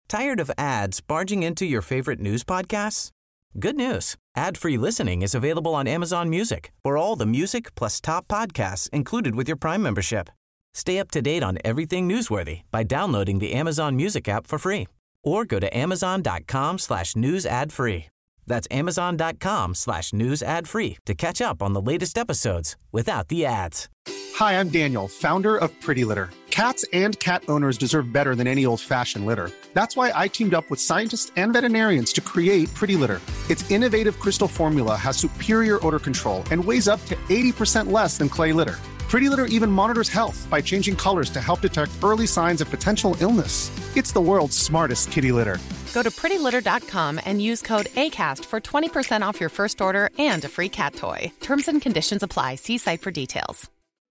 Tired of ads barging into your favorite news podcasts? Good news. Ad-free listening is available on Amazon Music for all the music plus top podcasts included with your Prime membership. Stay up to date on everything newsworthy by downloading the Amazon Music app for free or go to amazon.com/news ad free. That's amazon.com/news ad free to catch up on the latest episodes without the ads. Hi, I'm Daniel, founder of Pretty Litter. Cats and cat owners deserve better than any old-fashioned litter. That's why I teamed up with scientists and veterinarians to create Pretty Litter. Its innovative crystal formula has superior odor control and weighs up to 80% less than clay litter. Pretty Litter even monitors health by changing colors to help detect early signs of potential illness. It's the world's smartest kitty litter. Go to prettylitter.com and use code ACAST for 20% off your first order and a free cat toy. Terms and conditions apply. See site for details.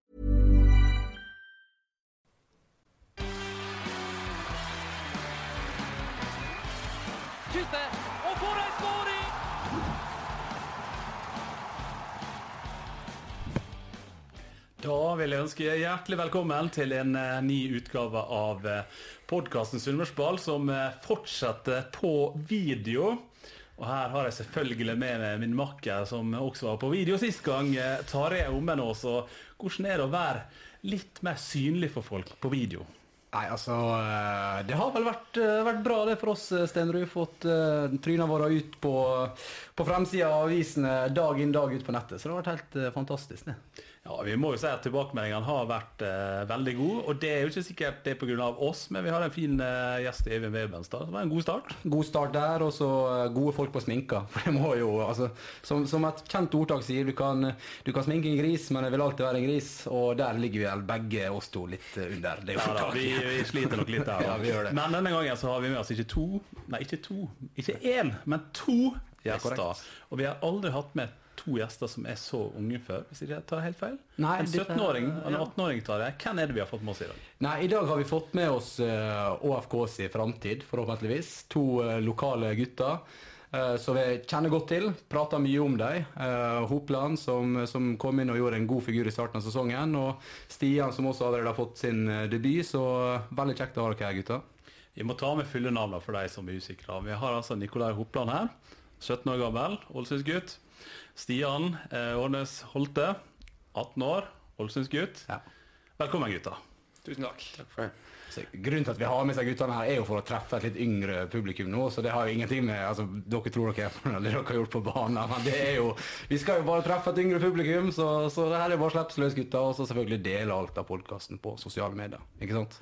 Da vil jeg ønske hjertelig velkommen til en ny utgave av podcasten Sunnmørsball, som fortsetter på video. Og her har jeg selvfølgelig med meg min makker, som også var på video sist gang, Tarjei Omenås. Og hvordan er det å være litt mer synlig for folk på video? Nei, altså, det har vel vært bra det for oss, Stenrud. Fått tryna våre ut på fremsiden av avisene dag inn, dag ut på nettet. Så det har vært helt fantastisk, det. Ja, vi må jo si at tilbakemeldingene har vært veldig gode, og det er jo ikke sikkert det er på grunn av oss, men vi har en fin gjest i Even Webenstad. Det var en god start. God start der, og så gode folk på sminka. For det må jo, altså, som et kjent ordtak sier, du kan sminke en gris, men det vil alltid være en gris, og der ligger vi vel begge oss to litt under. Det er jo ja, vi sliter nok litt der. Ja, vi gjør det. Men denne gangen så har vi med oss ikke én, men to gjester. Og vi har aldri hatt med to gjester som er så unge før, hvis jeg tar helt feil. Nei, en 17-åring og en 18-åring tar det. Hvem er det vi har fått med oss i dag? Nei, i dag har vi fått med oss ÅFKs i fremtid, forhåpentligvis. To lokale gutter, så vi kjenner godt til, prater mye om dem. Hopland, som kom inn og gjorde en god figur i starten av sesongen, og Stian, som også allerede har fått sin debut, så veldig kjekt å ha dere her, gutter. Vi må ta med fulle navn for deg som er usikre. Vi har altså Nikolai Hopland her, 17 år gammel, Ålesundsgutt. Stian Årnes Holte, 18 år, Ålesundsgutt. Ja. Velkommen, gutter. Tusen takk. Takk for det. Så grunnen til at vi har med seg guttene her er jo for å treffe et litt yngre publikum nå, så det har jo ingenting med, altså, dere tror dere er for det dere har gjort på banen, men det er jo, vi skal jo bare treffe et yngre publikum, så det her er bare slippsløs gutter, og så selvfølgelig dele alt av podcasten på sosiale medier, ikke sant?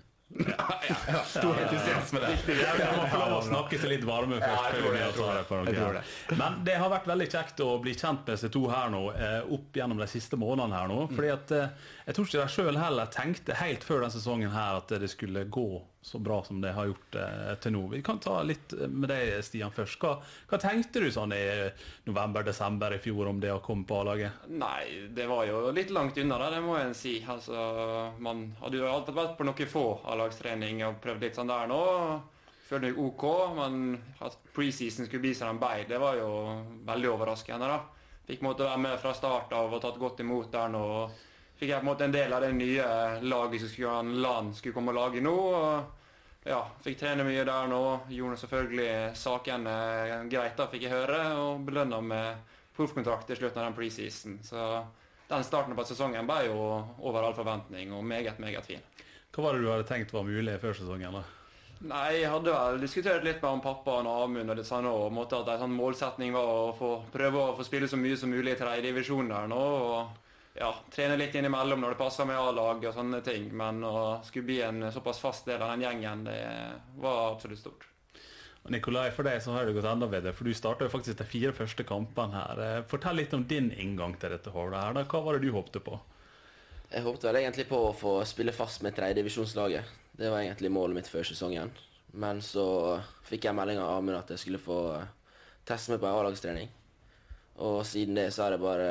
Ja, stor entusiasme der. Jeg må få lov å snakke seg litt varme først. Jeg tror det. Men det har vært veldig kjekt å bli kjent med disse to her nå, opp gjennom de siste månedene her nå, fordi at jeg tror ikke jeg selv heller tenkte helt før den sesongen her at det skulle gå så bra som det har gjort til nå. Vi kan ta litt med deg, Stian, først. Hva tenkte du sånn i november-desember i fjor om det å komme på A-laget? Nei, det var jo litt langt unna det må jeg si. Altså, man hadde jo alltid vært på noen få A-lagstrening og prøvd litt sånn der nå. Følte jeg ok, men at pre-season skulle bli som den ble, det var jo veldig overraskende da. Fikk måtte være med fra start av og tatt godt imot der nå. Fikk jeg på en måte en del av det nye laget som LAN skulle komme og lage nå. Og ja, fikk trene mye der nå. Gjorde selvfølgelig sakene greit da, fikk jeg høre, og belønnet med proffkontrakt til slutten av den pre-season. Så den starten på sesongen ble jo over all forventning, og meget, meget fin. Hva var det du hadde tenkt var mulig før sesongen da? Nei, jeg hadde vel diskutert litt med pappa og Amund og litt sånn, og måtte at en sånn målsetning var å prøve å få spille så mye som mulig i 3. divisjon der nå, og ja, trene litt innimellom når det passer med A-lag og sånne ting, men å skulle bli en såpass fast del av den gjengen, det var absolutt stort. Nikolai, for deg så har det gått enda bedre, for du startet jo faktisk de 4 første kampene her. Fortell litt om din inngang til dette hålet her. Hva var det du håpte på? Jeg håpte vel egentlig på å få spille fast med 3. divisjonslaget. Det var egentlig målet mitt før sesongen. Men så fikk jeg melding av Amund at jeg skulle få teste meg på en A-lagstrening. Og siden det så har jeg bare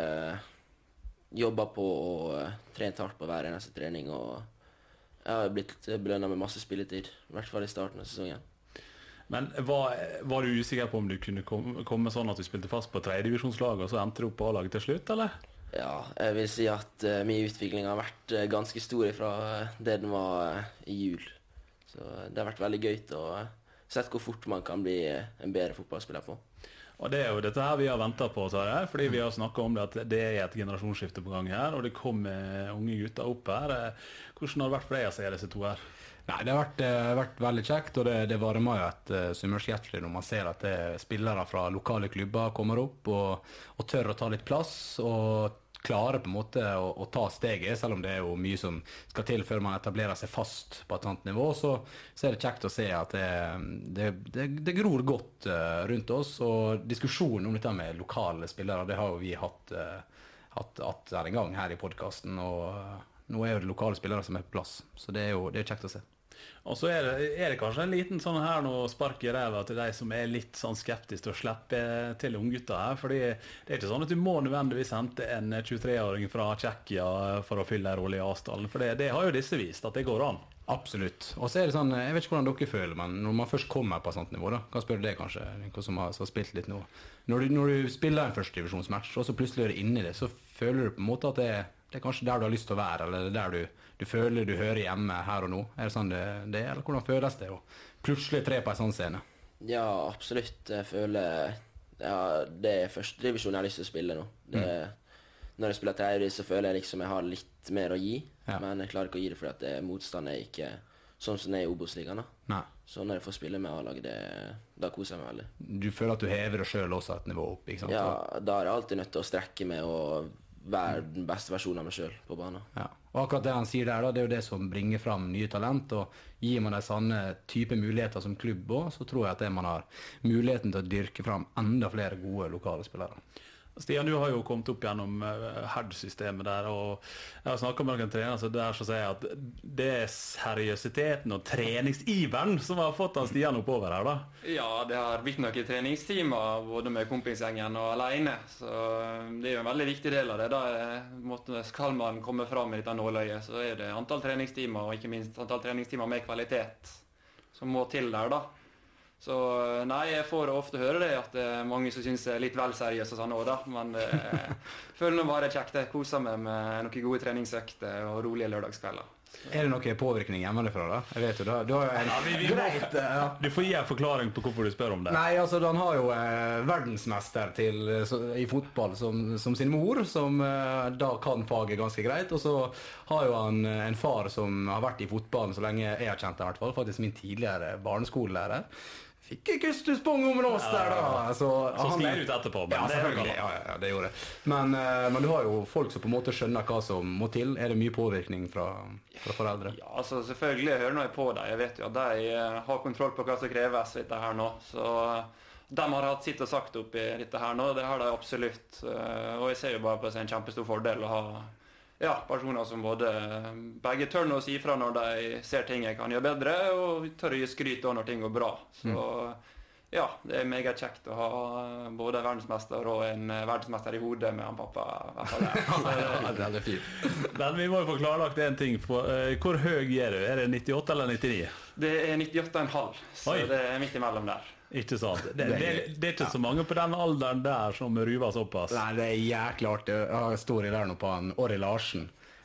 jobbet på og trent hardt på hver eneste trening. Og jeg har blitt belønnet med masse spilletid, i hvert fall i starten av sesongen. Men var du usikker på om du kunne komme sånn at du spilte fast på 3. divisjonslaget, og så endte du opp på A-laget til slutt, eller? Ja, jeg vil si at min utvikling har vært ganske stor fra det den var i jul. Så det har vært veldig gøy å sett hvor fort man kan bli en bedre fotballspiller på. Og det jo dette her vi har ventet på, fordi vi har snakket om det at det et generasjonsskifte på gang her, og det kommer unge gutter opp her. Hvordan har det vært for deg å se disse to her? Nei, det har vært veldig kjekt, og det varmer jo et sunnmørshjerte når man ser at spillere fra lokale klubber kommer opp og tør å ta litt plass, og klarer på en måte å ta steget, selv om det jo mye som skal til før man etablerer seg fast på et annet nivå, så det kjekt å se at det gror godt rundt oss, og diskusjonen om dette med lokale spillere, det har jo vi hatt en gang her i podcasten, og nå jo det lokale spillere som på plass, så det er jo kjekt å se. Og så det kanskje en liten sånn her nå spark i ræva til de som litt sånn skeptisk til å slippe til unggutter her, fordi det ikke sånn at du må nødvendigvis hente en 23-åring fra Tsjekkia for å fylle en rolle i Asdalen, for det har jo disse vist at det går an. Absolutt. Og så det sånn, jeg vet ikke hvordan dere føler, men når man først kommer på et sånt nivå, da, kan jeg spørre deg kanskje, noen som har spilt litt nå. Når du spiller en førstedivisjonsmatch, og så plutselig det inne i det, så føler du på en måte at det er kanskje der du har lyst til å være, eller der du føler du hører hjemme her og nå. Det sånn det eller hvordan føles det å plutselig tre på en sånn scene? Ja, absolutt. Jeg føler det førstedivisjon jeg har lyst til å spille nå. Når jeg spiller tredje, så føler jeg liksom jeg har litt mer å gi, men jeg klarer ikke å gi det fordi at motstand ikke sånn som det i Obos-ligaen. Så når jeg får spille med A-laget, da koser jeg meg veldig. Du føler at du hever deg selv også et nivå opp, ikke sant? Ja, da er jeg alltid nødt til å strekke meg og være den beste versjonen av meg selv på banen. Ja. Og akkurat det han sier der, det jo det som bringer fram nye talent, og gir man de sånne type muligheter som klubb også, så tror jeg at man har muligheten til å dyrke fram enda flere gode lokale spillere. Stian, du har jo kommet opp gjennom HERD-systemet der, og jeg har snakket med noen trenere, så der så sier jeg at det seriøsiteten og treningsiveren som har fått han Stian oppover her da. Ja, det har blitt noen treningstimer, både med kompisgjengen og alene, så det jo en veldig viktig del av det. Da skal man komme fram i dette nåløyet, så det antall treningstimer, og ikke minst antall treningstimer med kvalitet, som må til der da. Så nei, jeg får ofte høre det at det mange som synes jeg litt vel seriøs og sånn også da, men føler nå bare kjekt. Jeg koser meg med noen gode treningsøkter og rolige lørdagskvelder. Det noe påvirkning hjemmefra da? Jeg vet jo, du har jo Du får gi en forklaring på hvorfor du spør om det. Nei, altså han har jo verdensmester i fotball som sin mor, som da kan faget ganske greit, og så har jo han en far som har vært i fotballen så lenge jeg har kjent det i hvert fall, faktisk min tidligere barneskolelærer. Fikk ikke Kustus-pong om oss der da. Så sklir ut etterpå. Ja, selvfølgelig. Ja, det gjorde det. Men du har jo folk som på en måte skjønner hva som må til. Det mye påvirkning fra foreldre? Ja, altså selvfølgelig jeg hører noe på deg. Jeg vet jo at de har kontroll på hva som kreves dette her nå. Så de har hatt sitt og sagt opp i dette her nå. Det har de absolutt. Og jeg ser jo bare på det en kjempestor fordel å ha personer som begge tør å si ifra når de ser ting jeg kan gjøre bedre, og tør å gi skryt når ting går bra. Så ja, det meget kjekt å ha både verdensmester og en verdensmester i hodet med han pappa. Det fint. Men vi må jo få klarlagt en ting. Hvor høy du? Det 98 eller 99? Det 98,5, så det midt imellom der. Ikke sant. Det ikke så mange på den alderen der som ruver såpass. Nei, det jæklig artig. Jeg står i der nå på han Orri Larsen.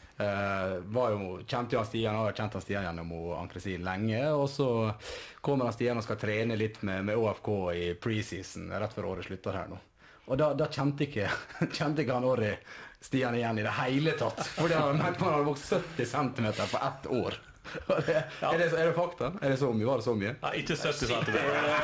Kjente han Stian gjennom Ann-Kristin lenge, og så kommer han Stian og skal trene litt med ÅFK i preseason rett før året slutter her nå. Og da kjente ikke han Orri Stian igjen i det hele tatt, fordi han hadde vokst 70 cm på ett år. Er det fakta? Er det så mye? Var det så mye? Nei, ikke 70 cm.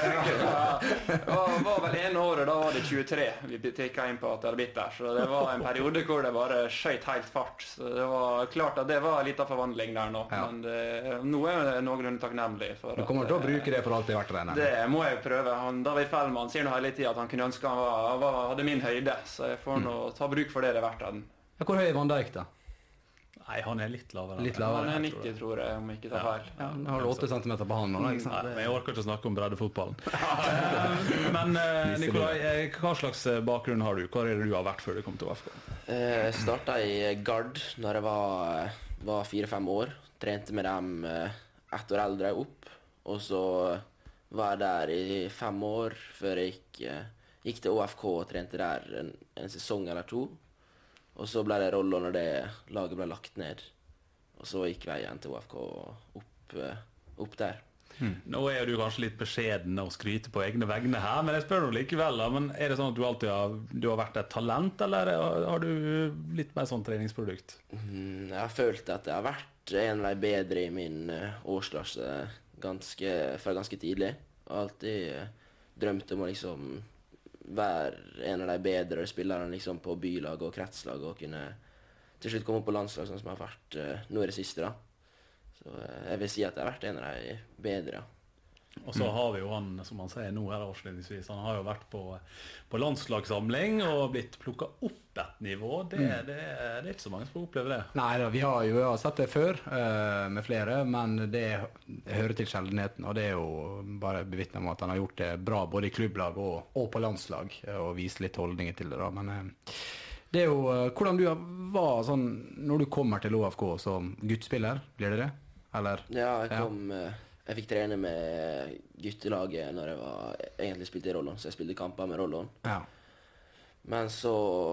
Det var vel en året, da var det 23 vi tikket inn på at det hadde blitt der, så det var en periode hvor det bare skjøt helt fart, så det var klart at det var litt av forvandling der nå, men nå det noenlunde takknemlig for du kommer til å bruke det for alt det har vært der? Det må jeg prøve. David Fellmann sier nå hele tiden at han kunne ønske han hadde min høyde, så jeg får nå ta bruk for det verdt av den. Hvor høy Van Dijk da? Nei, han litt lavere. Han 90, tror jeg, om ikke tar feil. Ja, har du 8 cm på han nå, ikke sant? Nei, men jeg orker ikke å snakke om breddefotballen. Men Nikolai, hva slags bakgrunn har du? Hva det du har vært før du kom til ÅFK? Jeg startet i Gard når jeg var 4-5 år. Trente med dem 1 år eldre opp. Og så var jeg der i 5 år før jeg gikk til ÅFK og trente der en sesong eller 2. Og så ble det roller når det laget ble lagt ned. Og så gikk veien til ÅFK opp der. Nå er jo du kanskje litt beskjeden og skryter på egne vegne her, men jeg spør deg likevel, da, men er det sånn at du alltid har vært et talent, eller har du litt mer sånn treningsprodukt? Jeg har følt at jeg har vært en av de bedre i min årsklasse fra ganske tidlig. Jeg har alltid drømt om å liksom være en av de bedre spillerne liksom, på bylag og kretslag, og kunne til slutt komme opp på landslag, sånn som jeg har vært nå i det siste. Da. Så jeg vil si at jeg har vært en av de bedre. Og så har vi jo han, som han sier nå her avslutningsvis, han har jo vært på landslagssamling og blitt plukket opp et nivå. Det er ikke så mange som får oppleve det. Nei, vi har jo sett det før med flere, men det hører til sjeldenheten, og det er jo bare bevitnet om at han har gjort det bra både i klubblag og på landslag, og vist litt holdninger til det da. Men det er jo hvordan du var sånn, når du kommer til ÅFK som guttspiller, blir det det? Eller? Ja, jeg fikk trene med guttelaget når jeg egentlig spilte i Rollon, så jeg spilte kamper med Rollon. Ja. Men så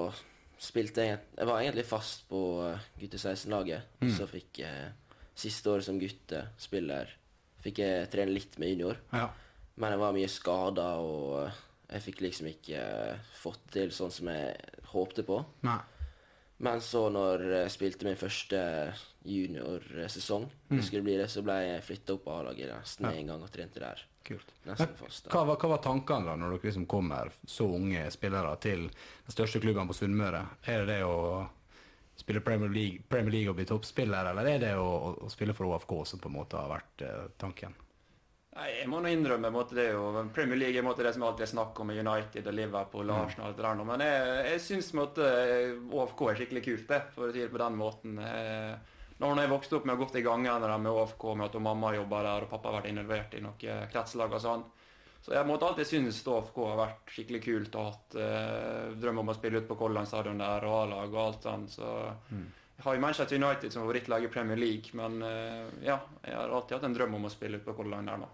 spilte jeg var egentlig fast på gutte 16-laget, så fikk jeg siste året som guttespiller, fikk jeg trene litt med junior. Ja. Men jeg var mye skadet, og jeg fikk liksom ikke fått til sånn som jeg håpte på. Nei. Men så når jeg spilte min første juniorsesong, det skulle bli det, så ble jeg flyttet opp på A-laget nesten en gang og trente der. Kult. Nesten fast. Hva var tankene da, når dere liksom kommer så unge spillere til den største klubben på Sunnmøre? Er det å spille Premier League og bli toppspiller, eller er det å spille for ÅFK som på en måte har vært tanken? Nei, jeg må nå innrømme det er jo Premier League er det som alltid snakker om med United og Liverpool og Arsenal og alt det der nå, men jeg synes ÅFK er skikkelig kult det, for å si det på den måten. Når jeg vokste opp med å gått i gangene med ÅFK, med at mamma jobbet der og pappa har vært involvert i noen kretslag og sånn, så jeg alltid synes ÅFK har vært skikkelig kult og hatt drøm om å spille ut på Kolland stadion der og A-lag og alt sånn, så jeg har jo Manchester United som favorittlag i Premier League, men ja, jeg har alltid hatt en drøm om å spille ut på Kolland der nå.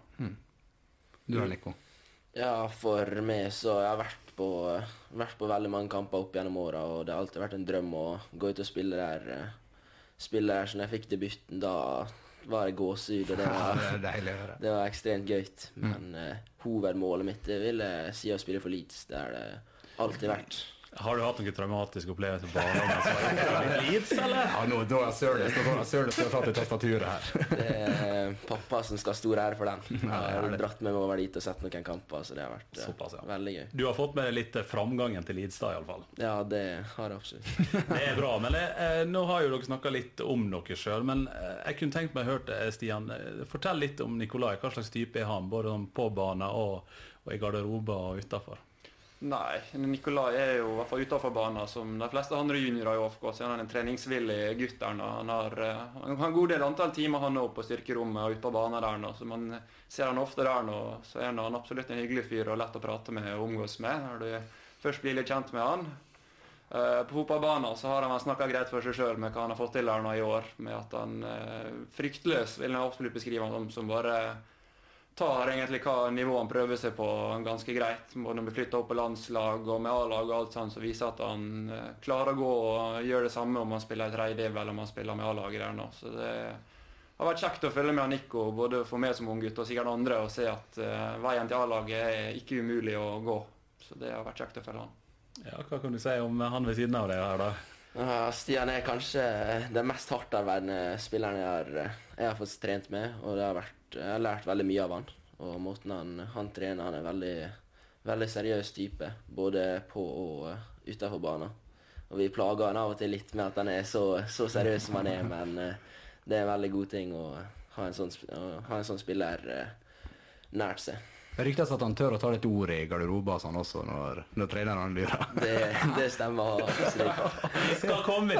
Du er Nico? Ja, for meg så jeg har vært på veldig mange kamper opp gjennom året, og det har alltid vært en drøm å gå ut og spille der. Så når jeg fikk debuten, da var det gåsehud, og det var ekstremt gøyt. Men hovedmålet mitt vil jeg si å spille for Leeds, det har det alltid vært. Har du hatt noen traumatiske opplevelser på Leeds, eller? Ja, nå da er Sørdis som har tatt i tastaturet her. Det er pappa som skal ha stor ære for den. Jeg har dratt med meg over dit og sett noen kamper, så det har vært såpass, ja. Veldig gøy. Du har fått med deg litt framgangen til Leeds da, i alle fall. Ja, det har jeg absolutt. Det er bra, men nå har jo dere snakket litt om dere selv, men jeg kunne tenkt meg å høre, Stian, fortell litt om Nikolai. Hva slags type er han, både på banen og i garderobe og utenfor? Nei, Nikolai er jo i hvert fall utenfor banen, som de fleste andre juniorer i ÅFK, så er han en treningsvillig gutt der nå. Han har en god del antall timer han nå på styrkerommet og ute på banen der nå, så man ser han ofte der nå, så er han absolutt en hyggelig fyr og lett å prate med og omgås med, når du først blir litt kjent med han. På fotballbanen så har han snakket greit for seg selv med hva han har fått til der nå i år, med at han fryktløs, vil jeg absolutt beskrive han som bare tar egentlig hva nivå han prøver seg på ganske greit. Både når han blir flyttet opp på landslag og med A-lag og alt sånt, så viser at han klarer å gå og gjøre det samme om han spiller i tredje eller om han spiller med A-laget der nå. Så det har vært kjekt å følge med Nico, både for meg som ung gutt og sikkert andre, og se at veien til A-laget er ikke umulig å gå. Så det har vært kjekt å følge han. Ja, hva kan du si om han ved siden av deg her da? Stian er kanskje den mest hardtarbeidende spilleren jeg har fått trent med, og jeg har lært veldig mye av han. Og måten han trener, han er veldig, veldig seriøs type, både på og utenfor banen. Og vi plager han av og til litt med at han er så seriøs som han er, men det er en veldig god ting å ha en sånn spiller nært seg. Det ryktes at han tør å ta litt ord i garderoben sånn også når treneren lurer. Det stemmer. Vi skal komme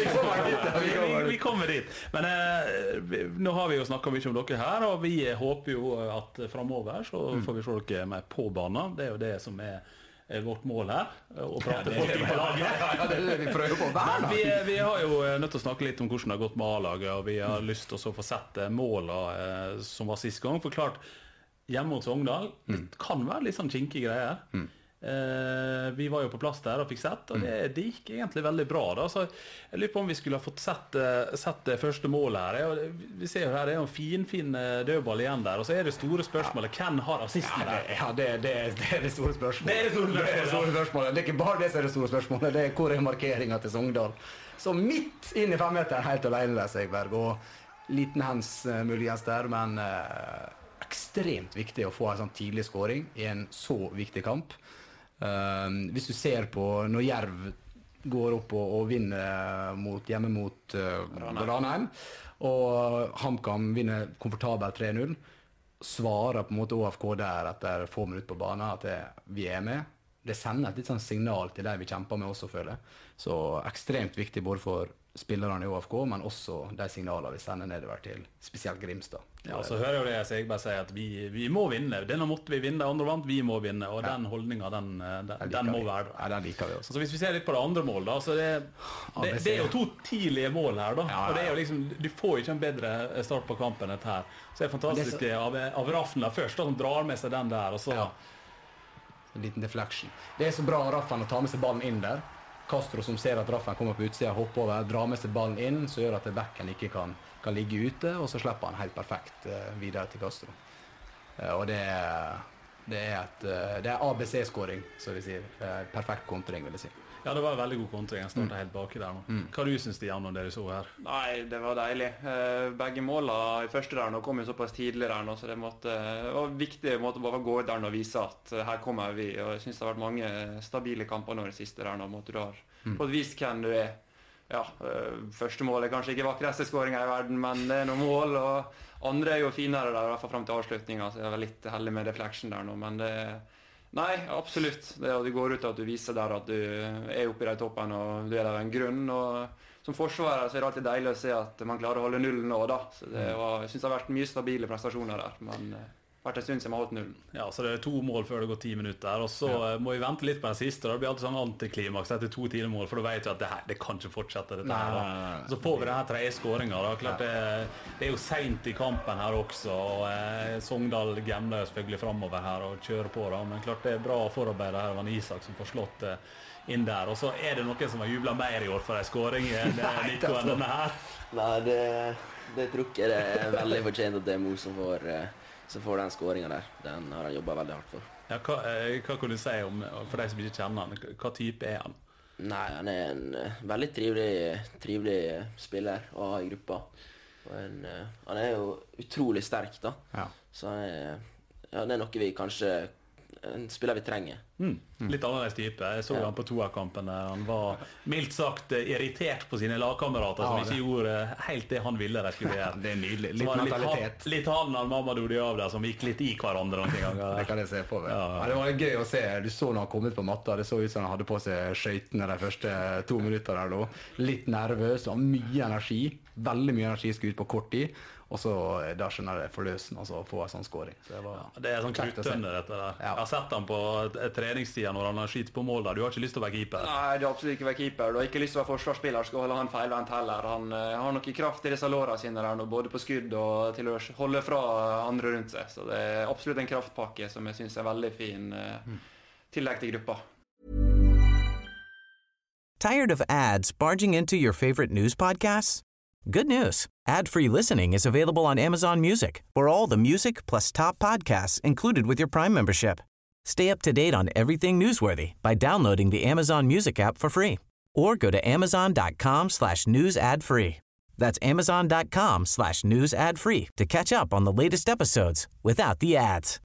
dit. Vi kommer dit. Men nå har vi jo snakket mye om dere her, og vi håper jo at fremover så får vi se dere mer på banen. Det er jo det som er vårt mål her, å prate folk på laget. Ja, det er det vi prøver på hver dag. Vi har jo nødt til å snakke litt om hvordan det har gått med A-laget, og vi har lyst til å få sett målene som var sist gang. For klart, hjemme mot Sogndal, det kan være litt sånn kinkige greier. Vi var jo på plass der og fikk sett, og det gikk egentlig veldig bra da. Så jeg lurer på om vi skulle ha fått sett det første målet her. Vi ser jo her, det er jo en fin dødball igjen der, og så er det store spørsmålet, hvem har assisten der? Ja, det er det store spørsmålet. Det er det store spørsmålet. Det er ikke bare det som er det store spørsmålet, det er hvor er markeringen til Sogndal. Så midt inn i 5-meteren, helt alene der, Segberg, og liten hands muligens der, men ekstremt viktig å få en sånn tidlig scoring i en så viktig kamp. Hvis du ser på når Jerv går opp og vinner hjemme mot Ranheim, og HamKam vinner komfortabelt 3-0, svarer på en måte ÅFK der etter få minutter på banen at vi er med. Det sender et litt sånn signal til de vi kjemper med også, føler jeg. Så ekstremt viktig både for spillerne i ÅFK, men også de signalene vi sender nedover til spesielt Grimstad. Ja, så hører jo det Segberg sier at vi må vinne. Denne måtte vi vinne, andre vant, vi må vinne. Og den holdningen, den må være der. Ja, den liker vi også. Så hvis vi ser litt på det andre mål da, så det er jo 2 tidlige mål her da. Og det er jo liksom, du får jo ikke en bedre start på kampen enn dette her. Så det er fantastisk av Raffner først da, som drar med seg den der, og så... Ja. En liten deflection. Det er så bra av Raffen å ta med seg ballen inn der. Castro som ser at Raffen kommer på utsida, hopper over, drar med seg ballen inn, så gjør at backen ikke kan ligge ute, og så slipper han helt perfekt videre til Castro. Og det er ABC-skåring, så vi sier. Perfekt kontring, vil jeg si. Ja, det var en veldig god kontring. Jeg startet helt baki der nå. Hva du synes Stian om det du så her? Nei, det var deilig. Begge målene i første der nå kom jo såpass tidlig der nå, så det var viktig bare å gå ut der og vise at her kommer vi. Og jeg synes det har vært mange stabile kamper nå i det siste der nå, du har fått vist hvem du er. Ja, første mål er kanskje ikke vakreste skåringen i verden, men det er noen mål, og andre er jo finere der, i hvert fall frem til avslutningen, så jeg var litt heldig med deflection der nå, men det nei, absolutt. Det går ut av at du viser der at du er oppe i de toppen, og du er der av en grunn, og som forsvarer så er det alltid deilig å se at man klarer å holde nullen nå da, så jeg synes det har vært mye stabile prestasjoner der, men vært en stund siden vi har holdt nullen. Ja, så det er 2 mål før det går 10 minutter, og så må vi vente litt på den siste, og det blir alltid sånn antiklimaks etter 2 tidlige mål, for da vet vi at det kan ikke fortsette dette her. Da. Så får vi denne 3. skåringen da. Klart det er jo sent i kampen her også, og Sogndal gemler selvfølgelig fremover her og kjører på da, men klart det er bra forarbeidet her av Van Isak som får slått inn der, og så er det noen som har jublet mer i år for en skåring enn Nico enn denne her. Nei, det tror ikke det er veldig fortjent at det er Mo som får den skåringen der. Den har han jobbet veldig hardt for. Ja, hva kan du si om, for de som ikke kjenner han, hva type er han? Nei, han er en veldig trivelig spiller å ha i gruppa. Og han er jo utrolig sterk da. Ja. Så det er noe vi kanskje, en spiller vi trenger. Litt annerledes type. Jeg så han på toerkampen. Han var mildt sagt irritert på sine lagkamerater som ikke gjorde helt det han ville de skulle gjøre. Det er nydelig. Litt mentalitet. Litt han og Mamadou Diawda som gikk litt i hverandre noen ganger. Det kan jeg se på. Ja, det var gøy å se. Du så når han kom ut på matta, det så ut som han hadde på seg skøytene de første 2 minutter der da. Litt nervøs, og mye energi. Veldig mye energi skulle ut på kort tid. Og så da skjønner det forløsende og så få en sånn skåring. Det er sånn kruttønne dette der. Jeg har sett han på treningstida når han har skytt på mål da. Du har ikke lyst til å være keeper? Nei, du har absolutt ikke være keeper. Du har ikke lyst til å være forsvarsspiller, skal holde han feilvendt heller. Han har noe kraft i disse lårene sine der nå, både på skudd og til å holde fra andre rundt seg. Så det er absolutt en kraftpakke som jeg synes er veldig fin tillegg til gruppa. Tired of ads barging into your favorite news podcasts? Good news. Ad-free listening is available on Amazon Music for all the music plus top podcasts included with your Prime membership. Stay up to date on everything newsworthy by downloading the Amazon Music app for free or go to amazon.com/news ad free. That's amazon.com/news ad free to catch up on the latest episodes without the ads.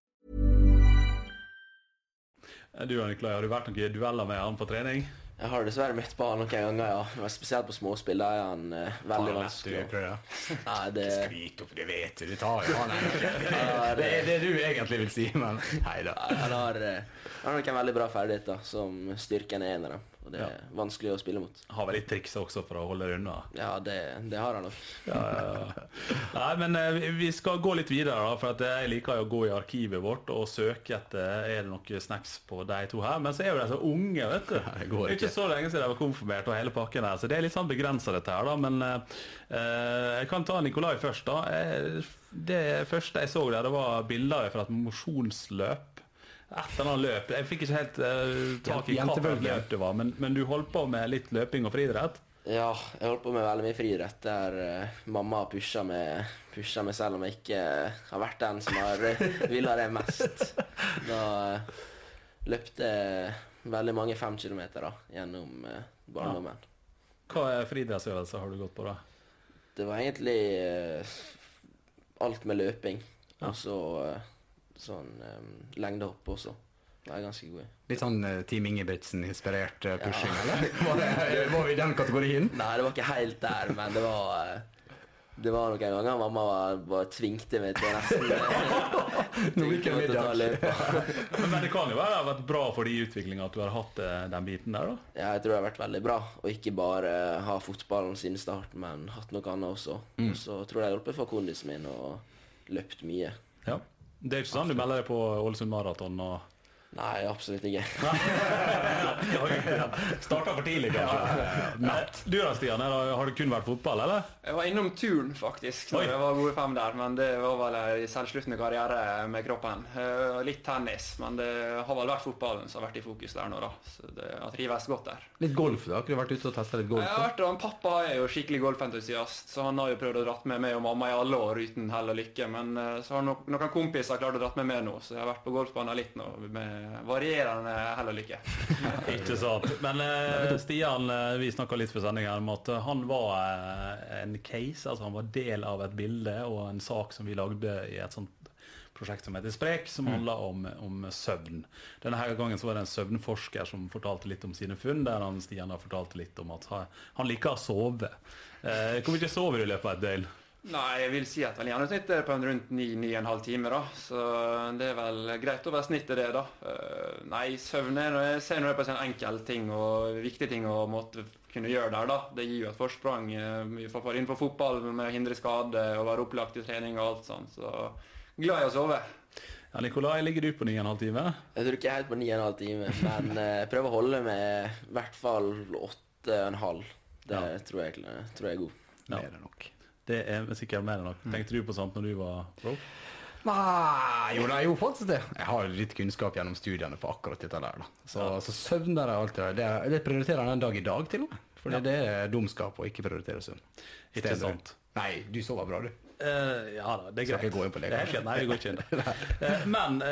Du, Nikolai, har du vært noen dueller med han på trening? Jeg har dessverre møtt på han noen ganger, ja. Spesielt på småspill, da er han veldig vanskelig. Nei, det... Skrik opp, det vet du tar jo han det er det du egentlig vil si, men neida. Han har noen veldig bra ferdigheter som styrken er en av dem, og det er vanskelig å spille mot. Har vel litt triks også for å holde det unna? Ja, det har han nok. Nei, men vi skal gå litt videre da, for at jeg liker jo å gå i arkivet vårt og søke etter, er det noe snacks på de to her, men så er jo de så unge, vet du. Det går ikke så lenge siden jeg var konfirmert og hele pakken her, så det er litt sånn begrenset dette her da, men jeg kan ta Nikolai først da. Det første jeg så der, det var bilder fra et mosjonsløp Et eller annet løp. Jeg fikk ikke helt tak i hva løp det var, men du holdt på med litt løping og friidrett? Ja, jeg holdt på med veldig mye friidrett der mamma pusha meg selv om jeg ikke har vært den som har villet det mest. Da løpte jeg veldig mange 5 kilometer da, gjennom barndommen. Hva friidrettsøvelser har du gått på da? Det var egentlig alt med løping, og så sånn lengdehopp også. Det er ganske god. Litt sånn Team Ingebrigtsen-inspirert pushing, eller? Var vi i den kategorien? Nei, det var ikke helt der, men det var noen ganger mamma bare tvingte meg til nesten Men det kan jo være det har vært bra for de utviklingen at du har hatt den biten der da? Ja, jeg tror det har vært veldig bra, og ikke bare ha fotballen siden start, men hatt noe annet også. Og så tror jeg har hjulpet for kondisen min og løpt mye. Ja. Det er ikke sånn du melder deg på Ålesund Marathon og... Nei, absolutt ikke. Startet for tidlig, kanskje. Du da, Stian, har det kun vært fotball, eller? Jeg var innom turn, faktisk, når jeg var gode 5 der, men det var vel en selvsluttende karriere med kroppen. Litt tennis, men det har vel vært fotballen som har vært i fokus der nå, da. Så det har trives godt der. Litt golf, da? Har du vært ute og testet litt golf? Jeg har vært, og pappa er jo skikkelig golfentusiast, så han har jo prøvd å dratt med meg og mamma i alle år uten hell og lykke, men så har noen kompiser klart å dratt med meg nå, så jeg har vært på golfbanen litt nå, med varierende hell og lykke. Ikke sant. Men Stian, vi snakket litt for sending her om at han var en case, altså han var del av et bilde og en sak som vi lagde i et sånt prosjekt som heter Sprek, som handler om søvn. Denne her gangen så var det en søvnforsker som fortalte litt om sine funn, der Stian har fortalt litt om at han liker å sove. Hvor mye sover du i løpet av et døgn? Nei, jeg vil si at vel gjerne snitter på en rundt 9-9,5 timer da, så det er vel greit å være snittet det da. Nei, søvn jeg ser når det er på en enkel ting og viktig ting å måtte kunne gjøre der da. Det gir jo et forsprang innenfor fotball med å hindre skade og være opplagt i trening og alt sånt, så glad i å sove. Ja, Nikolai, ligger du på 9,5 timer? Jeg tror ikke jeg er helt på 9,5 timer, men jeg prøver å holde med i hvert fall 8,5. Det tror jeg er god. Ja. Mer enn nok. Det er sikkert mer enn nok. Tenkte du på sånt når du var pro? Nei, jo, det er jo faktisk det. Jeg har litt kunnskap gjennom studiene på akkurat dette der da. Så søvn der er alltid det prioriterer jeg den dag i dag til. Fordi det er dumskap å ikke prioritere søvn. Ikke sant? Nei, du sover bra, du. Ja da, det er greit. Skal ikke gå inn på det? Nei, vi går ikke inn der. Men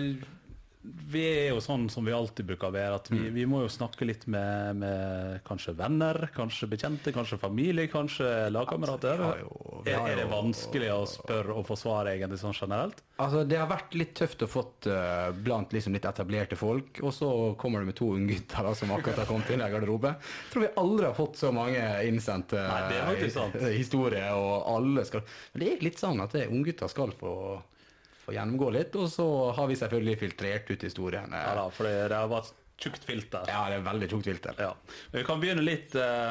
vi er jo sånn som vi alltid bruker å være, at vi må jo snakke litt med kanskje venner, kanskje bekjente, kanskje familie, kanskje lagkamerater. Er det vanskelig å spørre og få svar egentlig sånn generelt? Altså, det har vært litt tøft å fått blant liksom litt etablerte folk, og så kommer det med 2 unggutter som akkurat har kommet inn i garderobe. Jeg tror vi aldri har fått så mange innsendte historier, og alle skal... Men det er litt sånn at unggutter skal få gjennomgå litt, og så har vi selvfølgelig filtrert ut historien. Ja da, for det har vært tjukt filter. Ja, det er veldig tjukt filter. Ja. Men vi kan begynne litt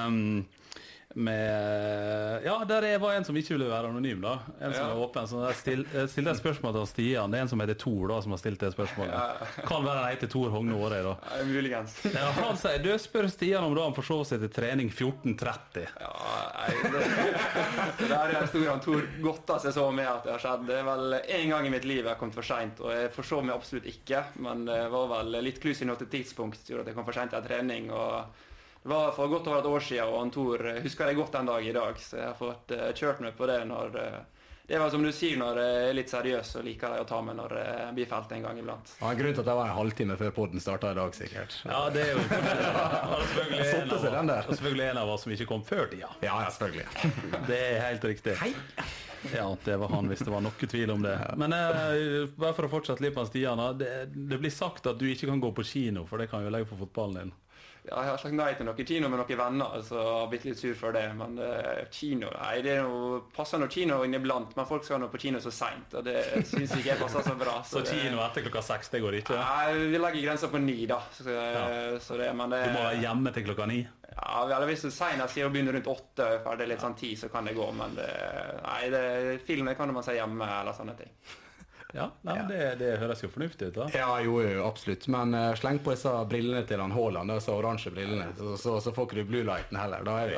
med... Ja, der var en som ikke ville være anonym da. En som er åpen. Så jeg stilte et spørsmål til Stian. Det er en som heter Tor da, som har stilt det spørsmålet. Kan være han heter Tor Hogne Årøy da. Ja, muligens. Ja, han sier, du spør Stian om da han får se seg til trening 14.30. Ja, nei, det der er en stor han Tor godta seg så med at det har skjedd. Det er vel en gang i mitt liv jeg kom for sent, og jeg forså meg absolutt ikke, men det var vel litt kluss i noe tidspunkt som gjorde at jeg kom for sent til trening, og det var for godt over et år siden, og han Tor husker det godt den dag i dag, så jeg har fått kjørt meg på det når... Det var som du sier, når jeg er litt seriøs, så liker jeg å ta meg når jeg blir felt en gang iblant. Ja, en grunn til at det var en halvtime før podden startet i dag, sikkert. Ja, det er jo selvfølgelig en av oss som ikke kom før tida. Ja, selvfølgelig. Det er helt riktig. Hei! Ja, det var han, hvis det var noe tvil om det. Men bare for å fortsette litt på Stian, det blir sagt at du ikke kan gå på kino, for det kan jo legge for fotballen din. Ja, jeg har sagt nei til noe kino med noen venner, så jeg har blitt litt sur for det, men kino, nei, det er noe, passer noe kino inniblant, men folk skal nå på kino så sent, og det synes ikke jeg passer så bra. Så kino etter klokka 6, det går ikke? Nei, vi legger grenser på 9 da, så det, men det... Du må være hjemme til klokka 9? Ja, eller hvis det senest sier å begynne rundt 8, for det er litt sånn 10, så kan det gå, men det, nei, film kan man si hjemme, eller sånne ting. Ja, nei, men det høres jo fornuftig ut da. Ja, jo, absolutt. Men sleng på disse brillene til han Haaland, disse oransje brillene, så får ikke du blue lighten heller. Da er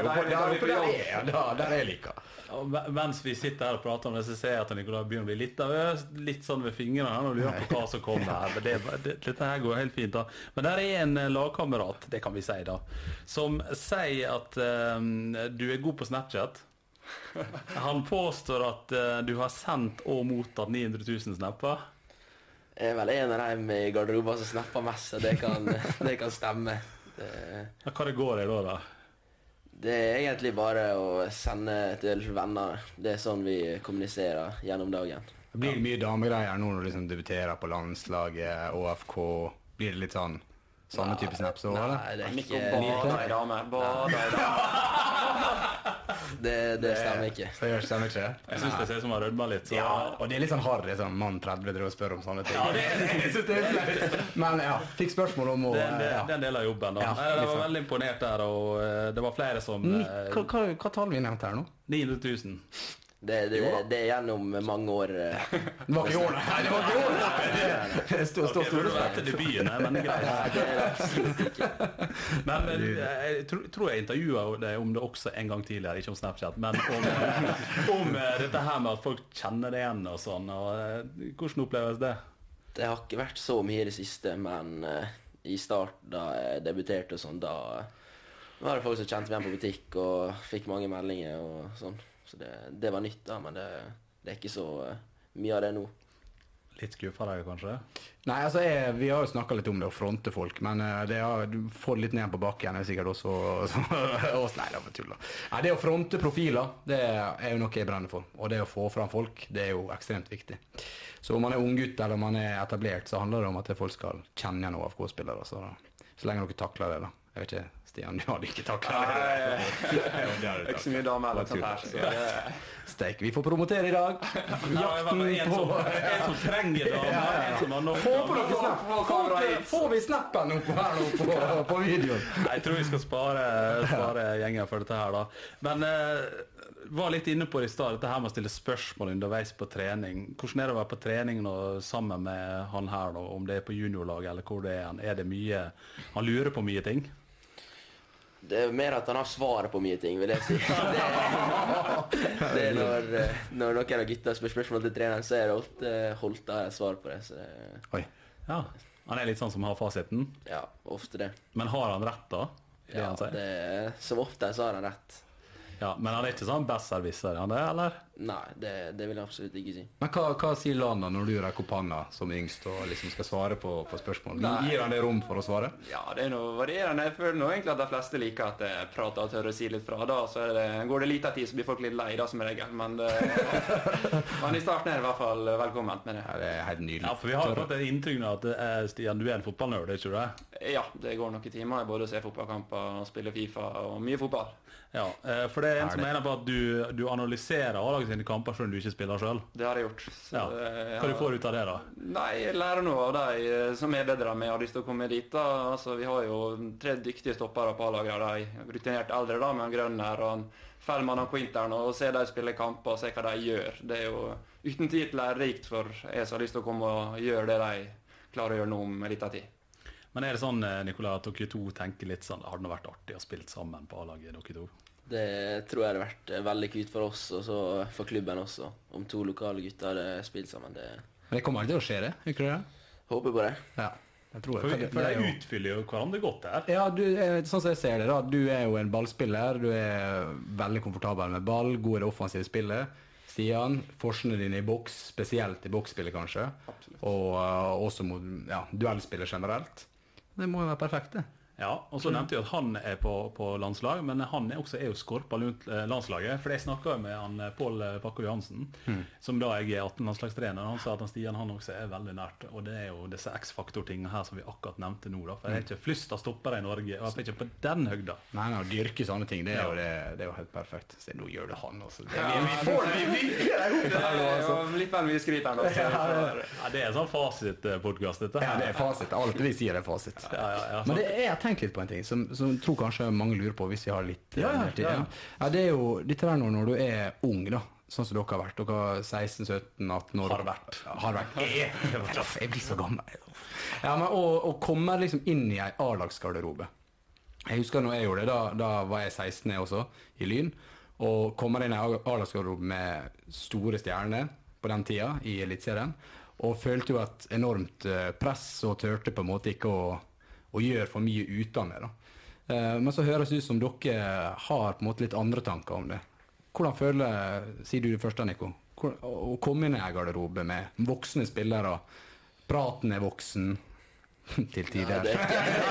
der jeg liker. Og mens vi sitter her og prater om det, så ser jeg at Nicolai begynner å bli litt sånn ved fingrene og lurer på hva som kommer her. Men dette her går helt fint da. Men der er en lagkamerat, det kan vi si da, som sier at du er god på Snapchat. Han påstår at du har sendt og mottatt 900 000 snapper. Jeg er vel en av dem i garderoben som snapper mest, så det kan stemme. Hva det går i da? Det er egentlig bare å sende til venner. Det er sånn vi kommuniserer gjennom dagen. Det blir mye damegreier nå når du liksom debuterer på landslaget, ÅFK. Blir det litt sånne type snaps over det? Nei, det er ikke Det stemmer ikke. Det stemmer ikke? Jeg synes det ser ut som han rødmer litt. Så. Ja, og det er litt sånn harry, sånn mann 30 driver og spør om sånne ting. Ja, det er men ja, fikk spørsmål om å... Den del av jobben da. Ja, jeg var veldig imponert der, og det var flere som... Hva taler vi nevnt her nå? 900 000. Det er gjennom mange år. Det var ikke år, nei. Det var ikke år, nei. Det står store etter debuten, men greit. Det er absolutt ikke. Men jeg tror jeg intervjuet deg om det også en gang tidligere, ikke om Snapchat, men om dette her med at folk kjenner det igjen og sånn. Og hvordan oppleves det? Det har ikke vært så mye i det siste, men i start da jeg debuterte og sånn, da var det folk som kjente meg igjen på butikk og fikk mange meldinger og sånn. Så det var nytt da, men det er ikke så mye av det nå. Litt skuffet deg kanskje? Nei, altså vi har jo snakket litt om det å fronte folk, men du får litt ned på bakken er sikkert også. Nei, det var tull da. Nei, det å fronte profiler, det er jo noe jeg brenner for. Og det å få fram folk, det er jo ekstremt viktig. Så om man er ung gutt eller om man er etablert, så handler det om at folk skal kjenne igjen AFK-spillere. Så lenge dere takler det da. Jeg vet ikke, Stian, du hadde ikke taklet det. Det er ikke så mye damer eller sånt her. Steik, vi får promotere i dag. Jakten på... En som trenger damer, en som har nok damer. Får vi snappen her nå på videoen? Jeg tror vi skal spare gjenger for dette her da. Men var litt inne på det i stad, dette her med å stille spørsmål underveis på trening. Hvordan er det å være på trening nå, sammen med han her nå, om det er på juniorlag eller hvor det er han? Er det mye, han lurer på mye ting? Det er mer at han har svaret på mye ting, vil jeg si. Det er når noen av gutta spør spørsmål til treneren, så er det holdt av et svar på det. Så det... Oi. Ja, han er litt sånn som har fasiten. Ja, ofte det. Men har han rett da? Ja, som ofte så har han rett. Ja, men han er ikke sånn best-servicer, han det, eller? Nei, det vil jeg absolutt ikke si. Men hva sier Lana når du rekker opp handa som yngst og liksom skal svare på spørsmål? Gir han det rom for å svare? Ja, det er noe varierende. Jeg føler nå egentlig at de fleste liker at jeg prater og tør å si litt fra. Da så går det litt av tid, så blir folk litt lei da som regel. Men i starten er det i hvert fall velkomment med det. Ja, det er helt nydelig. Ja, for vi har fått et inntrykk av at Stian, du er en fotballnørd, ikke det? Ja, det går noen timer. Jeg både ser fotballkamper og spiller FIFA og mye fotball. Ja, for det er en som mener på at du analyserer A-laget sine kamper selv om du ikke spiller selv. Det har jeg gjort. Så, ja. Hva du får ut av det da? Nei, jeg lærer noe av de som er bedre med. Jeg har lyst til å komme dit da. Altså, vi har jo 3 dyktige stoppere på A-laget. De rutinert eldre da, med en Grønner og en Fellmann og Quintern, og se de spille kamper og se hva de gjør. Det er jo uten tid lærerikt for jeg som har lyst til å komme og gjøre det de klarer å gjøre nå med litt av tid. Men er det sånn, Nicolai, at dere to tenker litt sånn, har det vært artig å spille sammen på A-laget, dere to? Det tror jeg har vært veldig kult for oss, og så for klubben også. Om 2 lokale gutter hadde spilt sammen. Men det kommer aldri til å skje det, ikke det? Håper på det. Ja, jeg tror det. For de utfyller jo hverandre godt der. Ja, sånn som jeg ser det da, du er jo en ballspiller, du er veldig komfortabel med ball, god i det offensive spillet. Stian, forsene dine i boks, spesielt i boksspillet kanskje, og også mot duellspillet generelt. Det må jo være perfekt det. Ja, og så nevnte jeg at han er på landslag, men han er jo skorpa rundt landslaget, for jeg snakket med han Pål Pakko Johansen, som da jeg er 18-landslagstrener, han sa at Stian han også er veldig nært, og det er jo disse X-faktor-tingene her som vi akkurat nevnte nå da, for det er ikke flust av stoppere i Norge, og jeg er ikke på den høgda. Nei, å dyrke sånne ting, det er jo helt perfekt. Så nå gjør det han også. Vi får det, vi litt vel mye skryt her nå. Ja, det er sånn fasit-podcast dette her. Ja, det er fasit, alt vi sier er fasit. Men det er tenkt litt på en ting som tror kanskje mange lurer på hvis vi har litt tid. Ja, det er jo dette der når du er ung da, sånn som dere har vært. Dere har 16, 17, 18 år. Har vært. Jeg blir så gammel. Ja, men å komme liksom inn i en A-lagsgarderobe. Jeg husker når jeg gjorde det, da var jeg 16 også, i Lyn. Og komme inn i en A-lagsgarderobe med store stjerner på den tida, i Elitserien. Og følte jo et enormt press, og tørte på en måte ikke å gjøre for mye ut av meg, da. Men så høres det ut som dere har på en måte litt andre tanker om det. Hvordan føler, sier du det første, Nico, å komme inn i en garderobe med voksne spillere, praten er voksen til tider? Ja,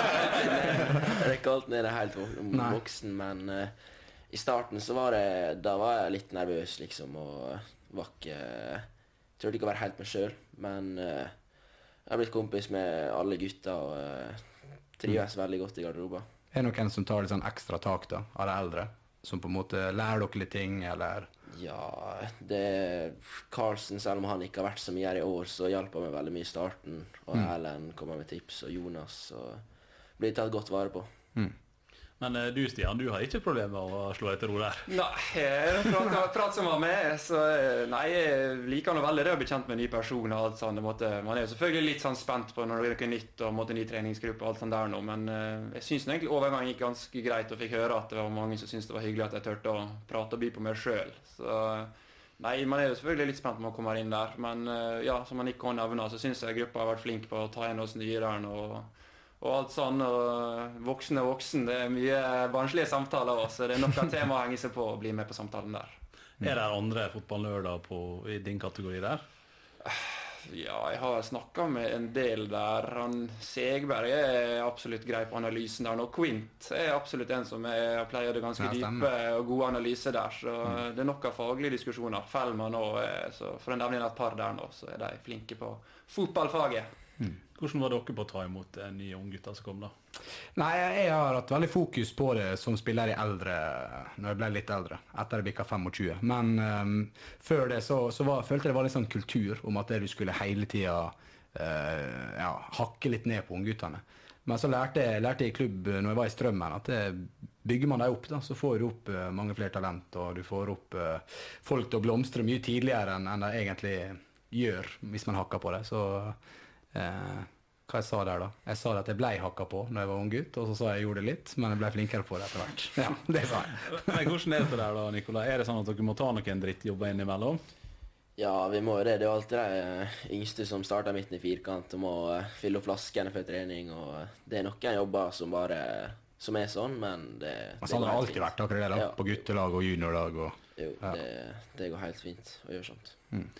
det er ikke alt nede helt voksen, men i starten så var jeg litt nervøs, liksom, og var ikke, trodde ikke å være helt meg selv, men jeg har blitt kompis med alle gutta, og trives veldig godt i garderoba. Er det noen som tar litt sånn ekstra tak da, av de eldre? Som på en måte lærer dere litt ting, eller? Ja, Karlsen, selv om han ikke har vært så mye her i år, så hjalp han meg veldig mye i starten. Og Erlend kommer med tips, og Jonas, og blir tatt godt vare på. Men du, Stian, du har ikke problem med å slå deg til ro der? Nei, jeg prater som var med, så nei, jeg liker noe veldig det å bli kjent med en ny person og alt sånt. Man er jo selvfølgelig litt sånn spent på når det er noe nytt og ny treningsgruppe og alt sånt der nå, men jeg synes egentlig overgangen gikk ganske greit og fikk høre at det var mange som syntes det var hyggelig at jeg tørte å prate og by på meg selv. Så nei, man er jo selvfølgelig litt spent på å komme inn der, men ja, som man ikke kan nevne, så synes jeg gruppa har vært flink på å ta inn oss nye der nå, og alt sånn, og voksen, det er mye barnslige samtaler også, så det er nok av tema å henge seg på og bli med på samtalen der. Er det andre fotballnørder i din kategori der? Ja, jeg har snakket med en del der. Segberg er absolutt grei på analysen der, og Quint er absolutt en som jeg pleier det ganske dype og gode analyser der, så det er nok av faglige diskusjoner. Fellmann også, så for å nevne et par der nå, så er de flinke på fotballfaget. Hvordan var dere på å ta imot nye unggutter som kom da? Nei, jeg har hatt veldig fokus på det som spiller i eldre, når jeg ble litt eldre, etter jeg bikket 25. Men før det så følte jeg det var litt sånn kultur om at du skulle hele tiden hakke litt ned på ungguttene. Men så lærte jeg i klubb når jeg var i Strømmen at bygger man deg opp da, så får du opp mange flere talent, og du får opp folk til å blomstre mye tidligere enn de egentlig gjør hvis man hakker på det. Så hva jeg sa der da? Jeg sa at jeg ble hakket på når jeg var ung gutt, og så sa jeg gjorde det litt, men jeg ble flinkere på det etter hvert. Ja, det sa jeg. Men hvordan er det der da, Nikolai? Er det sånn at dere må ta noen drittjobber innimellom? Ja, vi må jo det. Det er jo alltid de yngste som starter midten i firkant og må fylle opp flaskene for trening, og det er noen jobber som er sånn, men det sånn har det alltid vært akkurat det da, på guttelag og juniorlag. Jo, det går helt fint å gjøre sånt.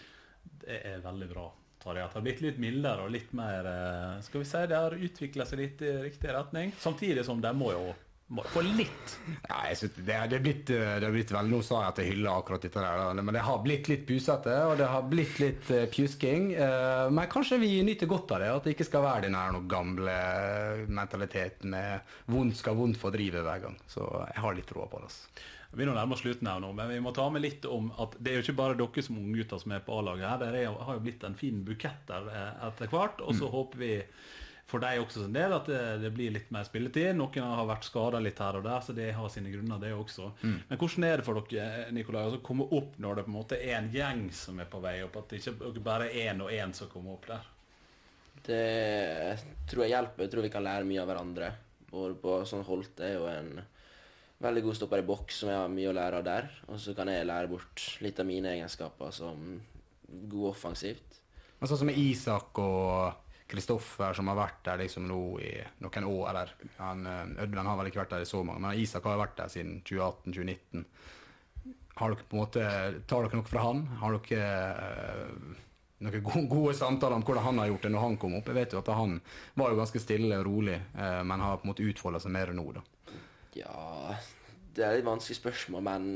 Det er veldig bra. Det har blitt litt mildere og litt mer, skal vi si, det har utviklet seg litt i riktig retning, samtidig som de må jo få litt. Ja, jeg synes det har blitt veldig, nå sa jeg at jeg hyller akkurat dette der, men det har blitt litt pusete, og det har blitt litt pjusking, men kanskje vi nyter godt av det, at det ikke skal være den her noe gamle mentaliteten med vondt skal vondt fordrive hver gang, så jeg har litt tro på det. Vi er nå nærmere slutten her nå, men vi må ta med litt om at det er jo ikke bare dere som unggutter som er på A-laget her, det har jo blitt en fin bukett der etter hvert, og så håper vi for deg også en del at det blir litt mer spilletid. Noen har vært skadet litt her og der, så det har sine grunner det også. Men hvordan er det for dere, Nikolai, å komme opp når det på en måte er en gjeng som er på vei opp, at det ikke bare er en og en som kommer opp der? Det tror jeg hjelper. Jeg tror vi kan lære mye av hverandre. Både på sånn Holt er jo en veldig god stopper i boks som jeg har mye å lære av der, og så kan jeg lære bort litt av mine egenskaper som god offensivt. Men sånn som Isak og Kristoffer som har vært der liksom nå i noen år, eller Ødven har vel ikke vært der i så mange, men Isak har vært der siden 2018-2019. Har dere på en måte, tar dere noe fra han? Har dere noen gode samtaler om hvordan han har gjort det når han kom opp? Jeg vet jo at han var jo ganske stille og rolig, men har på en måte utfoldet seg mer nå da. Ja, det er litt vanskelig spørsmål, men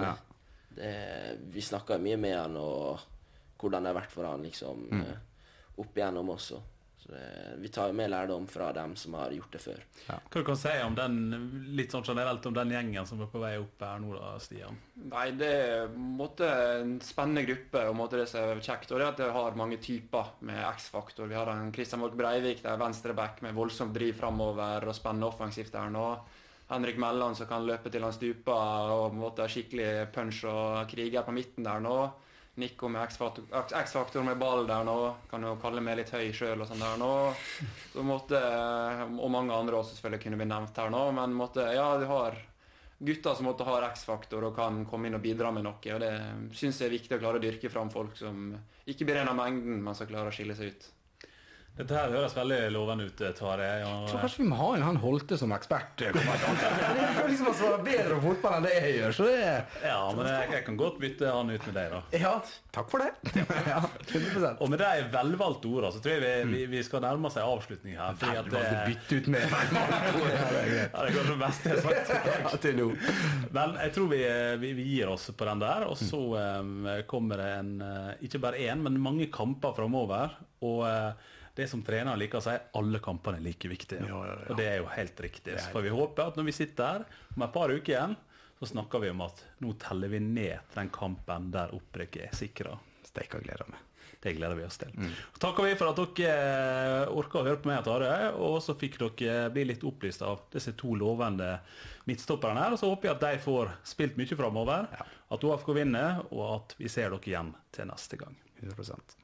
vi snakker mye med han, og hvordan det har vært for han liksom, opp igjennom også. Så vi tar jo med lærdom fra dem som har gjort det før. Ja. Hva kan du si om den, litt sånn generelt om den gjengen som er på vei opp her nå da, Stian? Nei, det er en spennende gruppe, og det som er kjekt, og det er at det har mange typer med X-faktor. Vi har en Kristian Mork Breivik, der venstreback med voldsomt driv fremover og spennende offensivt der nå. Henrik Melland som kan løpe til han stuper og skikkelig punch og kriger på midten der nå. Nico med X-faktor med ball der nå, kan jo kalle meg litt høy selv og sånn der nå. Så og mange andre også selvfølgelig kunne bli nevnt her nå, men ja, du har gutter som har X-faktor og kan komme inn og bidra med noe, og det synes jeg er viktig å klare å dyrke fram folk som ikke blir en av mengden, men som klarer å skille seg ut. Dette her høres veldig lovende ut, Tarjei. Jeg tror kanskje vi må ha han Holte som ekspert. Det er liksom å svare bedre om fotball enn det jeg gjør, så det Ja, men jeg kan godt bytte han ut med deg da. Ja, takk for det. Ja, 100%. Og med de velvalgte ordene, så tror jeg vi skal nærme oss en avslutning her. Velvalgte bytte ut med. Ja, det er kanskje det beste jeg har sagt. Ja, til nå. Men jeg tror vi gir oss på den der, og så kommer det ikke bare en, men mange kamper fremover, og det som trener liker å si, alle kampene er like viktige. Ja. Og det er jo helt riktig. For vi håper at når vi sitter her om et par uker igjen, så snakker vi om at nå teller vi ned den kampen der opprykket er sikret. Steik og gleder meg. Det gleder vi oss til. Så takker vi for at dere orker å høre på meg, Tarjei, og så fikk dere bli litt opplyst av disse 2 lovende midtstopperne her, og så håper jeg at de får spilt mye fremover, at OFK vinner, og at vi ser dere igjen til neste gang. 100%.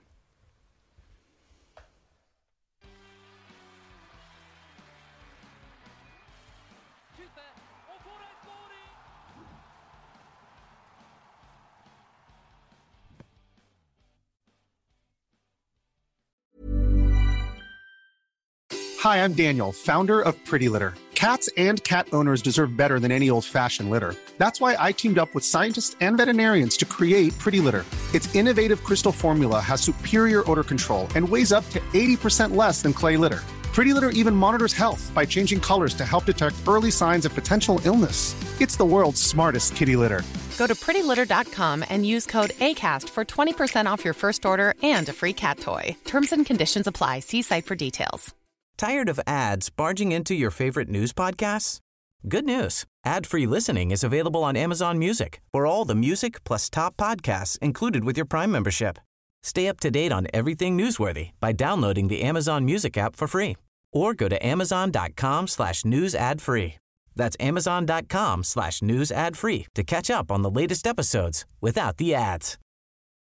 Hi, I'm Daniel, founder of Pretty Litter. Cats and cat owners deserve better than any old-fashioned litter. That's why I teamed up with scientists and veterinarians to create Pretty Litter. Its innovative crystal formula has superior odor control and weighs up to 80% less than clay litter. Pretty Litter even monitors health by changing colors to help detect early signs of potential illness. It's the world's smartest kitty litter. Go to prettylitter.com and use code ACAST for 20% off your first order and a free cat toy. Terms and conditions apply. See site for details. Tired of ads barging into your favorite news podcasts? Good news. Ad-free listening is available on Amazon Music for all the music plus top podcasts included with your Prime membership. Stay up to date on everything newsworthy by downloading the Amazon Music app for free or go to amazon.com/news ad free. That's amazon.com/news ad free to catch up on the latest episodes without the ads.